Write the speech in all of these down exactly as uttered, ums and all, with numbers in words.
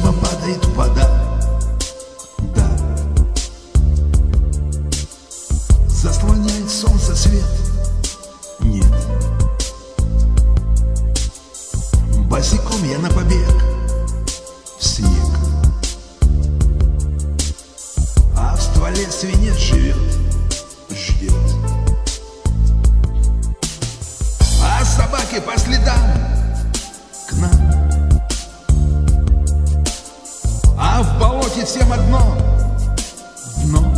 неба падает вода. Да, заслоняет солнце свет. Нет, босиком я на побег в снег, а в стволе свинец живет, ждет. А собаки по следам к нам, а в болоте всем одно дно.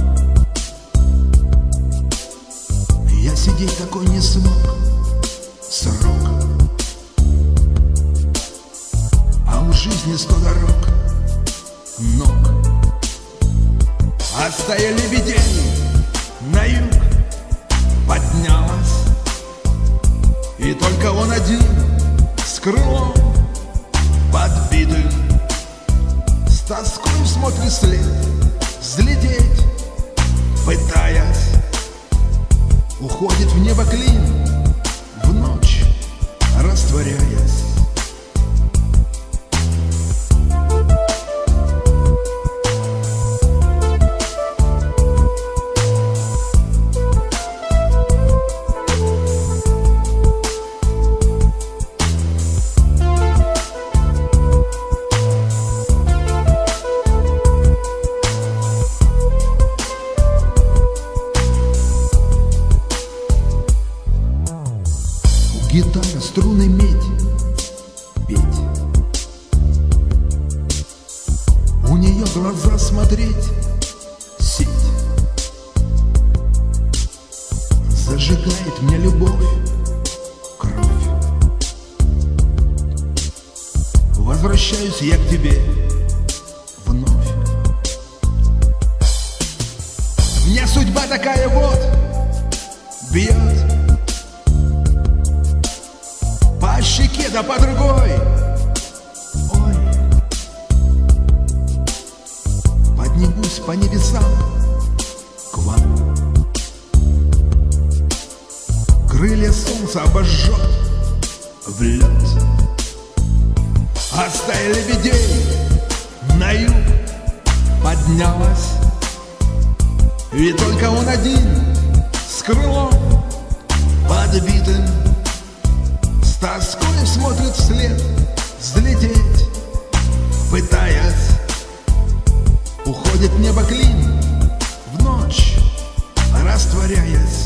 Я сидеть такой не смог, срок, а у жизни сто дорог, ног. А стая лебедей на юг поднялась, и только он один с крылом подбитым, с тоской смотрит вслед, взлететь пытаясь. Уходит в небо клин, в ночь растворяясь. Гитара, струны, медь, петь. У нее глаза смотреть, сеть. Зажигает мне любовь, кровь. Возвращаюсь я к тебе вновь. Мне судьба такая вот бьет по щеке да по другой. Ой, поднимусь по небесам к вам. Крылья солнца обожжет в лед, а стая лебедей на юг поднялась, и только он один с крылом подбитым, с тоской смотрит вслед, взлететь пытаясь. Уходит в небо клин, в ночь растворяясь.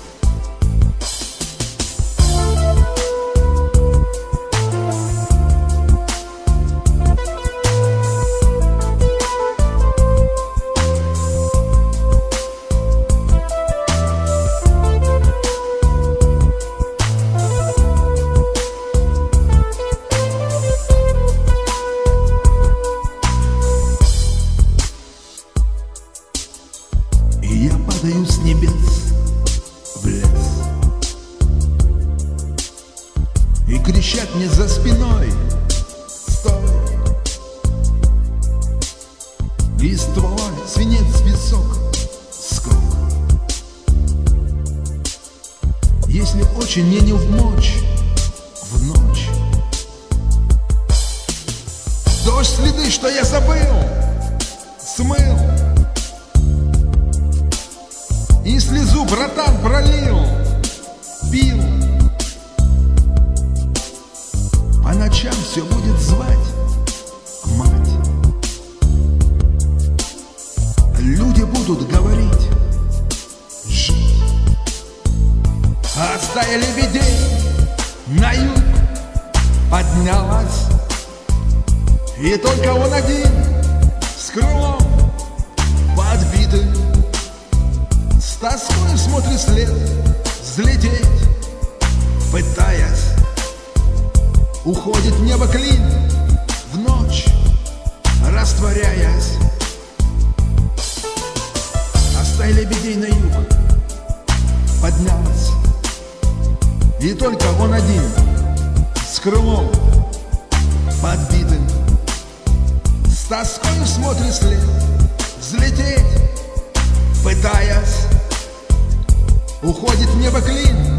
И я падаю с небес в лес, и кричат мне за спиной: стой! И ствола свинец, песок, скок. Если очень мне не вмочь в ночь, дождь следы, что я забыл, смыл, и слезу, братан, пролил, пил. По ночам все будет звать мать. Люди будут говорить жить. А стая лебедей на юг поднялась, и только он один с крылом подбитым, с тоской смотрит след, взлететь пытаясь. Уходит в небо клин, в ночь растворяясь. А стая лебедей на юг поднялась, и только он один с крылом подбитым, с тоской смотрит след, взлететь пытаясь. Уходит в небо клин,